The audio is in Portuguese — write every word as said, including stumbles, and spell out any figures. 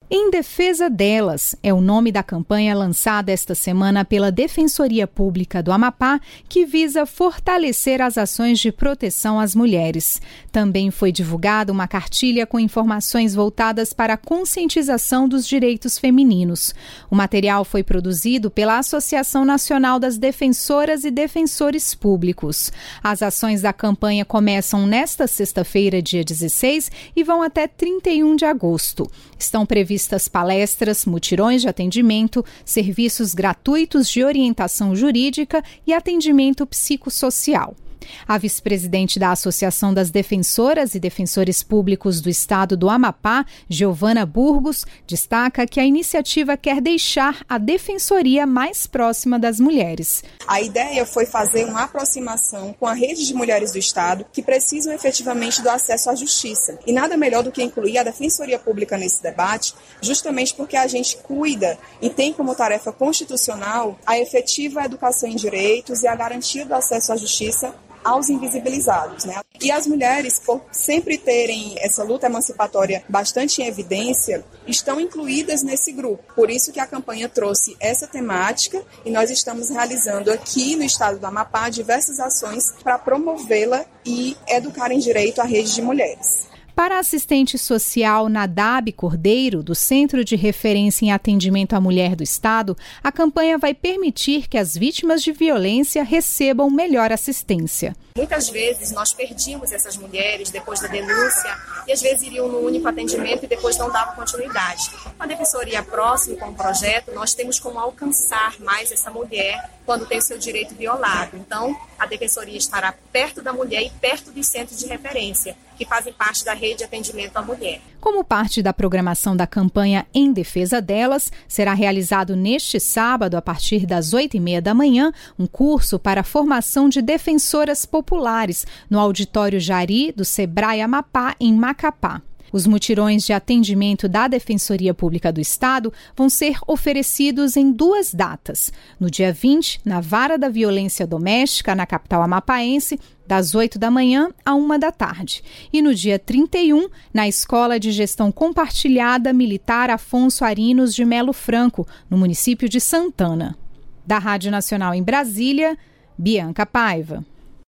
Em Defesa Delas é o nome da campanha lançada esta semana pela Defensoria Pública do Amapá, que visa fortalecer as ações de proteção às mulheres. Também foi divulgada uma cartilha com informações voltadas para a conscientização dos direitos femininos. O material foi produzido pela Associação Nacional das Defensoras e Defensores Públicos. As ações da campanha começam nesta sexta-feira, dia dezesseis, e vão até trinta e um de agosto. Estão previstas palestras, mutirões de atendimento, serviços gratuitos de orientação jurídica e atendimento psicossocial. A vice-presidente da Associação das Defensoras e Defensores Públicos do Estado do Amapá, Giovana Burgos, destaca que a iniciativa quer deixar a defensoria mais próxima das mulheres. A ideia foi fazer uma aproximação com a rede de mulheres do Estado que precisam efetivamente do acesso à justiça. E nada melhor do que incluir a Defensoria Pública nesse debate, justamente porque a gente cuida e tem como tarefa constitucional a efetiva educação em direitos e a garantia do acesso à justiça aos invisibilizados, né? E as mulheres, por sempre terem essa luta emancipatória bastante em evidência, estão incluídas nesse grupo. Por isso que a campanha trouxe essa temática e nós estamos realizando aqui no estado do Amapá diversas ações para promovê-la e educar em direito à rede de mulheres. Para a assistente social Nadab Cordeiro, do Centro de Referência em Atendimento à Mulher do Estado, a campanha vai permitir que as vítimas de violência recebam melhor assistência. Muitas vezes nós perdíamos essas mulheres depois da denúncia e às vezes iriam no único atendimento e depois não davam continuidade. Com a Defensoria Próximo, com o projeto, nós temos como alcançar mais essa mulher quando tem o seu direito violado. Então, a Defensoria estará perto da mulher e perto dos centros de referência, que fazem parte da rede de atendimento à mulher. Como parte da programação da campanha Em Defesa Delas, será realizado neste sábado, a partir das oito e meia da manhã, um curso para a formação de defensoras populares no Auditório Jari do Sebrae Amapá, em Macapá. Os mutirões de atendimento da Defensoria Pública do Estado vão ser oferecidos em duas datas. No dia vinte, na Vara da Violência Doméstica, na capital amapaense, das oito da manhã à uma da tarde. E no dia trinta e um, na Escola de Gestão Compartilhada Militar Afonso Arinos de Melo Franco, no município de Santana. Da Rádio Nacional em Brasília, Bianca Paiva.